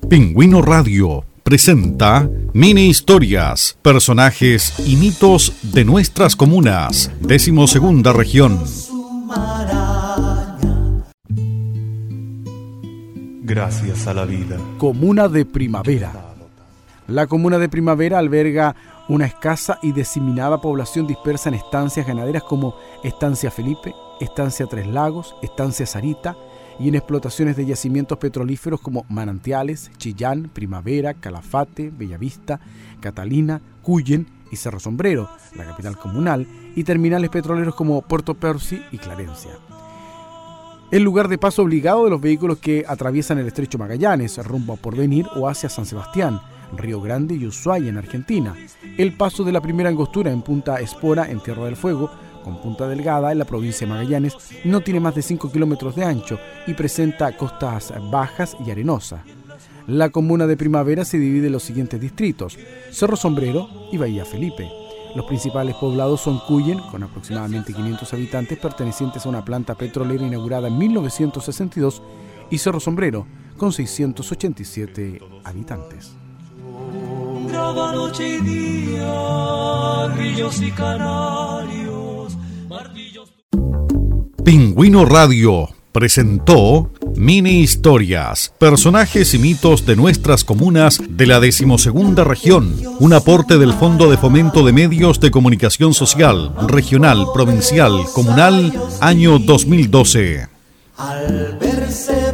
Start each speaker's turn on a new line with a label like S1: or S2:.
S1: Pingüino Radio presenta Mini Historias, personajes y mitos de nuestras comunas, 12ª región.
S2: Gracias a la vida.
S3: Comuna de Primavera. La comuna de Primavera alberga una escasa y diseminada población dispersa en estancias ganaderas como Estancia Felipe, Estancia Tres Lagos, Estancia Sarita, y en explotaciones de yacimientos petrolíferos como Manantiales, Chillán, Primavera, Calafate, Bellavista, Catalina, Cuyen y Cerro Sombrero, la capital comunal, y terminales petroleros como Puerto Percy y Clarencia. El lugar de paso obligado de los vehículos que atraviesan el estrecho Magallanes, rumbo a Porvenir o hacia San Sebastián, Río Grande y Ushuaia en Argentina. El paso de la primera angostura en Punta Espora, en Tierra del Fuego, con Punta Delgada, en la provincia de Magallanes, no tiene más de 5 kilómetros de ancho y presenta costas bajas y arenosas. La comuna de Primavera se divide en los siguientes distritos: Cerro Sombrero y Bahía Felipe. Los principales poblados son Cuyen, con aproximadamente 500 habitantes pertenecientes a una planta petrolera inaugurada en 1962, y Cerro Sombrero, con 687 habitantes.
S4: Graba noche y día, grillos y canarios, martillos.
S1: Pingüino Radio presentó Mini Historias, personajes y mitos de nuestras comunas de la 12ª región, un aporte del Fondo de Fomento de Medios de Comunicación Social, Regional, Provincial, Comunal, año 2012.
S4: Al verse